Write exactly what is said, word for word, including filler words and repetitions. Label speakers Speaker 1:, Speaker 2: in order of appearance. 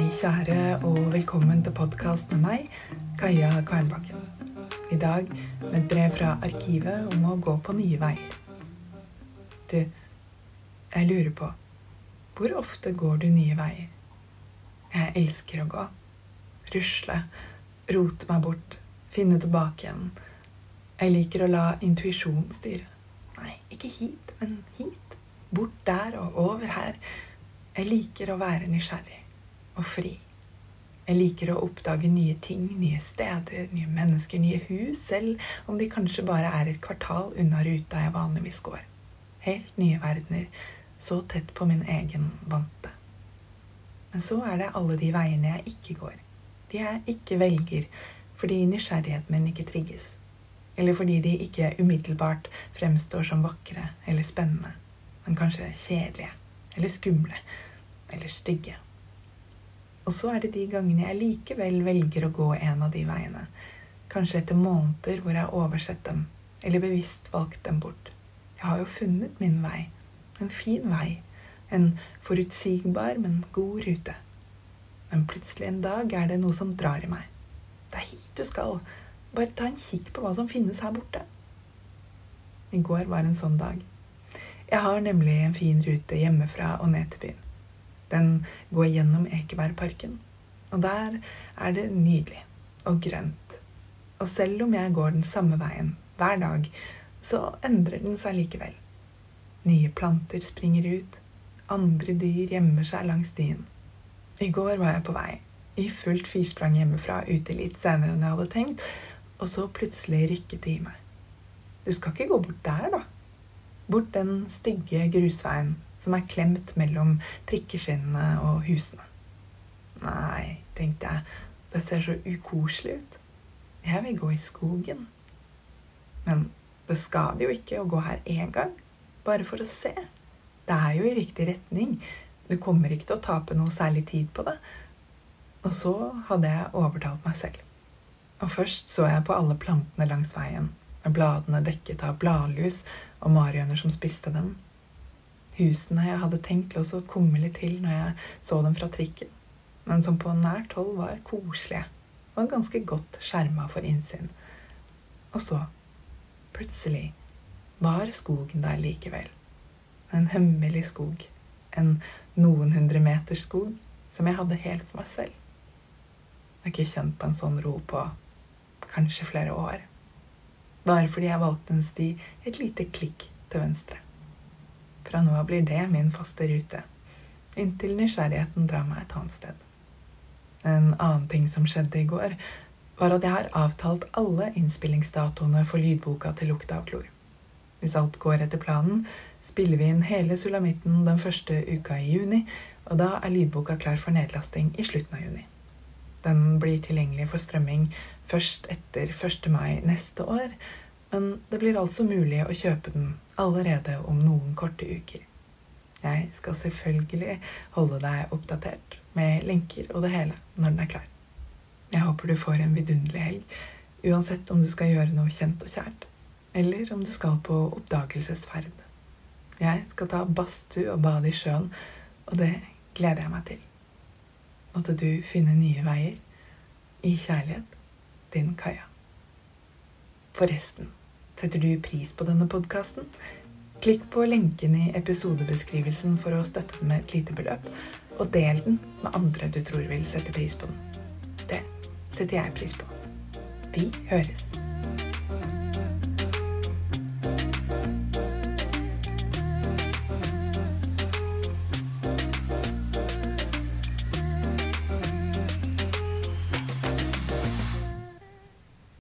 Speaker 1: kjære, og velkommen til podcast med meg, Kaja Kvernbakken. I dag med et brev fra arkivet om å gå på nye veier. Du, jeg lurer på, hvor ofte går du nye veier? Jeg elsker å gå. Rusle, rote meg bort, finne tilbake igjen. Jeg liker å la intuisjon styre. Nei, ikke hit, men hit. Bort der og over her. Jeg liker å være nysgjerrig og fri. Jeg liker å oppdage nye ting, nye steder, nye mennesker, nye hus, selv om de kanskje bare er et kvartal unna ruta jeg vanligvis går. Helt nye verdener, så tett på min egen vante. Men så er det alle de veiene jeg ikke går. De jeg ikke velger, fordi nysgjerrigheten min ikke trigges. Eller fordi de ikke umiddelbart fremstår som vakre eller spennende, men kanskje kjedelige, eller skumle, eller stygge. Og så er det de gangene jeg likevel velger å gå en av de veiene, kanskje etter måneder hvor jeg har oversett dem, eller bevisst valgt dem bort. Jeg har jo funnet min vei, en fin vei, en forutsigbar, men god rute. Men plutselig en dag er det noe som drar i meg. Det er hit du skal, bare ta en kikk på hva som finnes her borte. I går var en sånn dag. Jeg har nemlig en fin rute hjemmefra og ned til byen. Den går gjennom Ekebergparken, og der er det nydelig og grønt. Og selv om jeg går den samme veien hver dag, så endrer den seg likevel. Nye planter springer ut, andre dyr gjemmer seg langs stien. I går var jeg på vei, i fullt firsprang hjemmefra, ute litt senere enn jeg hadde tenkt, og så plutselig rykket det i meg. Du skal ikke gå bort der da. Bort den stygge grusveien som er klemt mellom trikkeskinnene og husene. Nei, tenkte jeg, det ser så ukoselig ut. Jeg vil gå i skogen. Men det skader jo ikke å gå her en gang, bare for å se. Det er jo i riktig retning. Du kommer ikke til å tape noe særlig tid på det. Og så hadde jeg overtalt meg selv. Og først så jeg på alle plantene langs veien, med bladene dekket av bladlus og marihøner som spiste dem. Husene jeg hadde tenkt lå så kummerlig til når jeg så dem fra trikken, men som på nært hold var koselige og ganske godt skjermet for innsyn. Og så, plutselig, var skogen der likevel. En hemmelig skog, en noen hundre meters skog som jeg hadde helt for meg selv. Jeg har ikke kjent på en sånn ro på kanskje flere år, bare fordi jeg valgte en sti et lite klikk til venstre. Fra nå av blir det min faste rute, inntil nysgjerrigheten drar meg et annet sted. En annen ting som skjedde i går, var at jeg har avtalt alle innspillingsdatoene for lydboka til Lukta av klor. Hvis alt går etter planen, spiller vi inn hele sulamitten den første uka i juni, og da er lydboka klar for nedlasting i slutten av juni. Den blir tilgjengelig for strømming først etter første mai neste år, men det blir altså mulig å kjøpe den allerede om noen korte uker. Jeg skal selvfølgelig holde deg oppdatert med lenker og det hele når den er klar. Jeg håper du får en vidunderlig helg, uansett om du skal gjøre noe kjent og kjært, eller om du skal på oppdagelsesferd. Jeg skal ta badstue og bade i sjøen, og det gleder jeg meg til. Måtte du finne nye veier i kjærlighet, din Kaja. Forresten, setter du pris på denne podcasten? Klikk på lenken i episodebeskrivelsen for å støtte den med et lite beløp, og del den med andre du tror vil sette pris på den. Det setter jeg pris på. Vi høres!